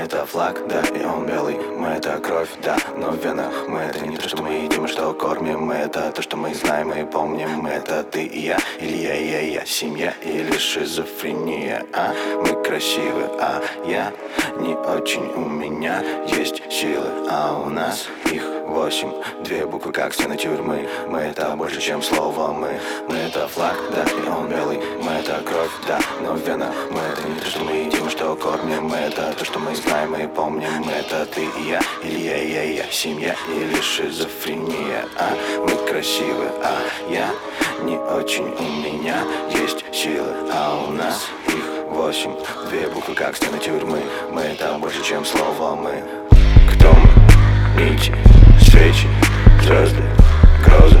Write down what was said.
это флаг, да, и он белый. Мы это кровь, да, но в венах. Мы это не то, что мы едим, что кормим. Мы это то, что мы знаем и помним. Мы это ты и я, или я и я. Семья или шизофрения, а? Мы красивы, а я не очень. У меня есть силы, а у нас их 8. 2 буквы, как стены тюрьмы. Мы это больше, чем слово мы. Мы это флаг, да, и он белый. Мы это кровь, да, но в венах. Мы это не то, что мы едим, что кормим. Мы это то, что мы знаем и помним. Мы это ты и я, или я и я. Семья или шизофрения, а? Мы красивы, а я не очень. У меня есть силы, а у нас их 8. 2 буквы, как стены тюрьмы. Мы это больше, чем слово мы. Кто мы? Нити, свечи, звезды, грозы.